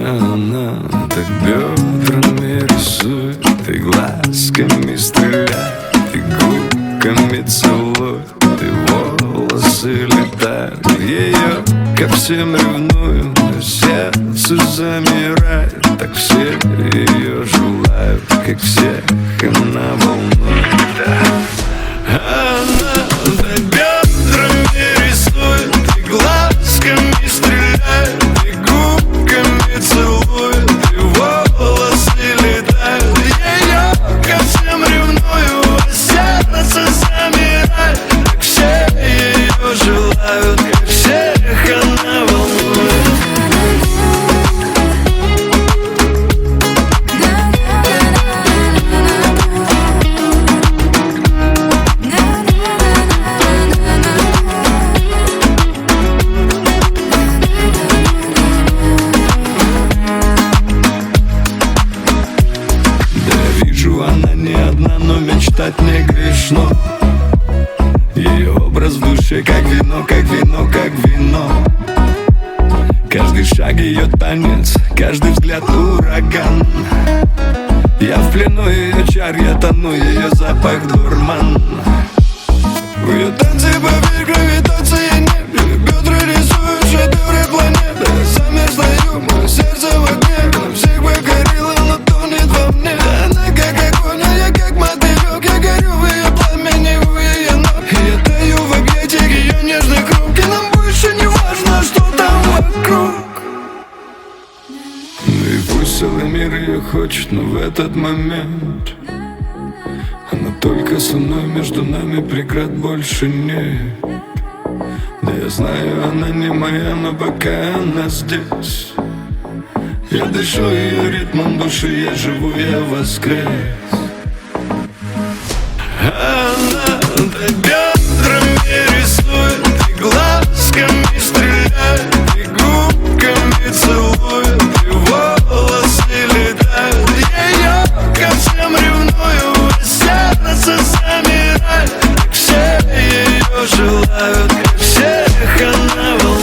Она так бедрами рисует, и глазками стреляет, и губками целует, и волосы летают. Ее ко всем ревную, сердце замирает. Так все ее желают, как всех она волнует. Она так бедрами рисует, и глазками стреляет, и губками целует, и волосы летают. Ее ко всем ревную, сердце замирает. Так все ее желают, как всех она волнует. Она не одна, но мечтать не грешно. Ее образ в душе, как вино, как вино, как вино. Каждый шаг ее танец, каждый взгляд ураган. Я в плену ее чар, я тону, ее запах дурман. В ее танце, поверь, гравитация нет. Бедра рисуют шедевры планеты. Замер стою, мое сердце в огне. На всех покорила, но тонет во мне. Она как огонь, а я как мотылек. Я горю в ее пламени, у ее ног. Я таю в объятиях ее нежных рук. И нам больше не важно, что там вокруг. Ну и пусть целый мир ее хочет, но в этот момент она только со мной, между нами преград больше нет. Да я знаю, она не моя, но пока она здесь, я дышу ее ритмом души, я живу, я воскрес. Она так бедрами рисует, и глазками стреляет, и губками целует, и волосы летают. Ее ко всем ревную, сердце замирает. Так все ее желают, как всех она волнует.